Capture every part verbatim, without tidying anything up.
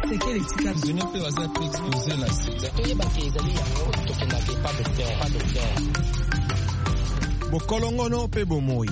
seke letika prisonnier pe baza pe exposé la sida toyebaki ezali yango tokendaki pas docteur pas docteur bokolongono pe bomoi.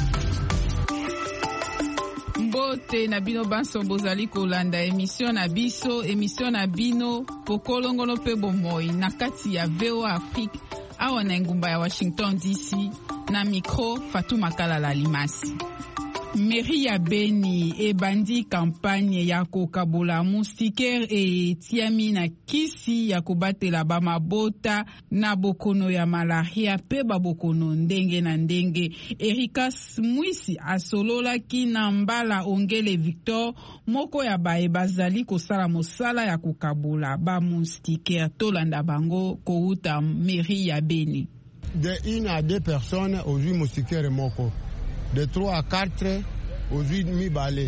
Mbote na bino banso bozali kolanda émission na biso émission na bino bokolongono pe bomoi na kati ya V O A Afrique awa na ngumba ya Washington D C na micro Fatou Makala Limasi. Mairie ya Beni ebandi kampagne ya kokabula moustiquaire e tiami na kisi ya kobatela ba mabota na bokono ya malaria pe ba bokono ndenge na ndenge. Erika Mwisi asololaki na mbala Ongele Victor moko ya bae bazali kosala mosala ya kokabula ba moustiquaire tolanda bango kouta mairie ya Beni. De une à deux personnes aux huit moustiquaires moko. De trois à quatre aux huit mibale.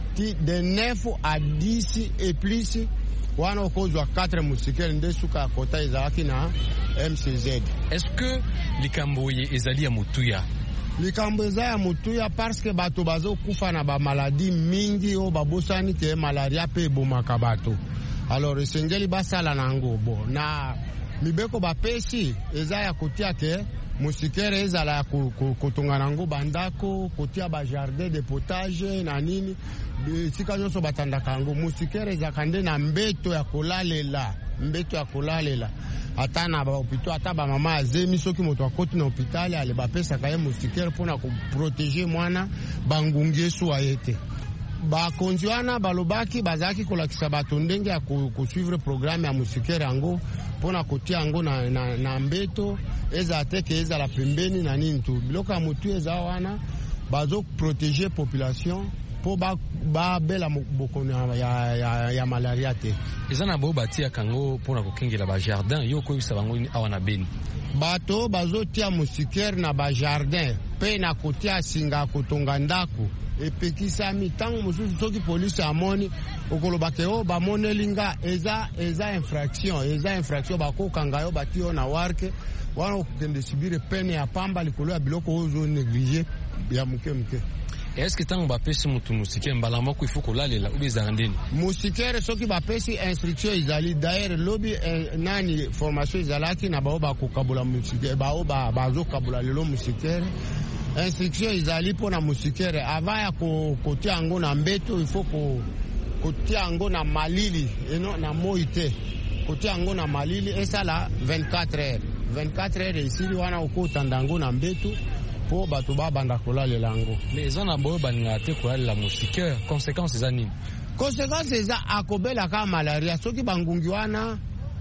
De neuf à dix et plus, wana okozwa quatre moustiquaires nde suka kota ezalaki na M C Z. Est-ce que likambo ye ezali ya mutuya? Likambo eza ya mutuya parce que bato bazo kufa na ba maladie mingi o babosani ke malaria pe bomaka bato. Alors esengeli basala nango bo na mibeko bapesi eza ya kotia ke moustiquaire ezala kotonga nango bandako kotia ba jardin de potage na nini tika nyonso batandaka yango. Moustiquaire ezaka nde na mbeto ya kolalela mbeto ya kolalela ata na bahopitau ata bamama azemi soki moto akoti na hopitali ale bapesaka ye moustiquaire mpona koprotege mwana bangungi esuwa ye te. Bakonzi wana balobaki bazalaki kolakisa bato ndenge ya kosuivre programme ya moustiquaire yango mpona kotia yango na, na, na mbeto eza teke ezala pembeni na nini tu biloko ya motu eza wana bazoprotege population mpo babela bokono ya, ya, ya malaria te. Eza na bao batiaka yango mpona kokengela bajardin yo koyebisa bango awa na Beni? Bato bazotia moustiquaire na bajardin mpe na kotia singa kotonga ndako epekisami ntango mosusu soki polisi amoni okolobake o bamonelinga eza eza infraction eza infraction bakokanga yo bati yo na warke wana okokende sibire pene ya pamba likolo ya biloko ozo néglige ya muke muke. Est-ce que tango bapesi mutu moustiquaire mbala moko ifo kolalela ube ezala ndeni? Moustiquaire soki bapesi instruction ezali d'ailleurs lobi eh, nani formation ezalaki na bao bakokabula moustiquaire bao bazokabula lelo moustiquaire. Instruction ezali mpona moustiquaire avant ya kotia yango na mbeto il faut kotia yango na malili eno na moi te kotia yango na malili esala vingt-quatre heures vingt-quatre heures esili wana okotanda yango na mbeto po bato babanda kolalela yango. Mais eza na boyo baningaka te kolalela moustiquaire, conséquence eza nini? Conséquence eza akobelaka malaria soki bangungi wana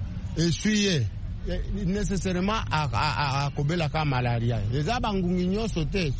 esui nécessairement akobelaka malaria. Eza bangungi nyonso te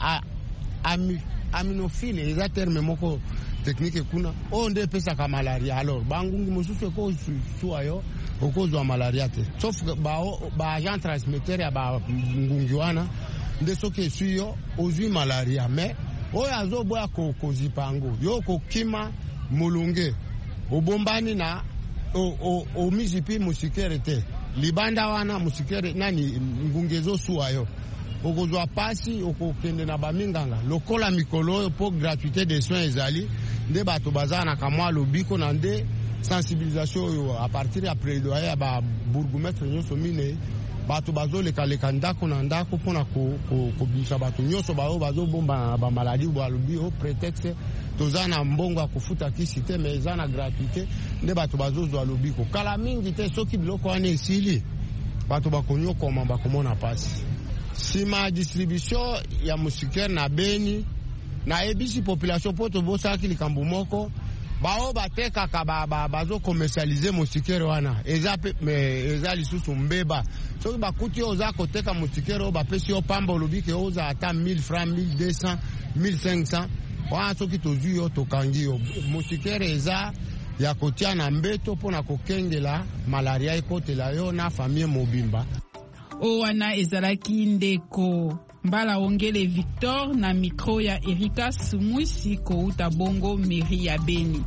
aminophile eza terme moko technique kuna o nde pesaka malaria. Alors bangungi mosusu ekosuwa yo okozwa malaria te sauf ba agent transmetteur ya bangungi wana nde soki esui yo ozwi malaria. Mais oyo azoboya kozipa yango yo kokima molunge obombani na omizipi moustiquaire te libanda wana moustiquaire nani ngungi ezosuwa yo okozwa pasi okokende na baminganga lokola mikolo oyo po gratuité de soins ezali nde bato bazala na kamwa lobiko na nde sensibilisation oyo a partir ya plaidoyer ya babourgmestre nyonso mine bato bazolekaleka ndako na ndako mpona kobimisa bato nyonso baoyo bazobomba na bamaladi balobi o prétexte toza na mbongo ya kofuta kisi te me eza na gratuité nde bato bazozwa lobiko. Kala mingi te soki biloko wana esili bato bakonyokoma bakomona pasi. Sima distribution ya moustiquaire na Beni na ebisi population poto bosaki likambo moko bao batekaka bazo commercialiser moustiquaire wana eza eza lisusu mbeba soki bakuti oza koteka moustiquaire bapesi yo pamba olobike oza ata mille francs mille deux cents mille cinq cents wana soki tozwi yo tokangi yo. Moustiquaire eza ya kotia na mbeto mpona kokengela malaria ekotela yo na famille mobimba. Owana ezalaki ndeko mbala Ongele Victor na micro ya Erika Mwisi kouta bongo mairie ya Beni.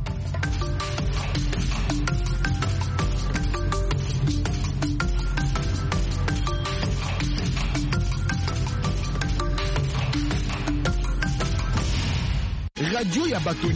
Radio ya bato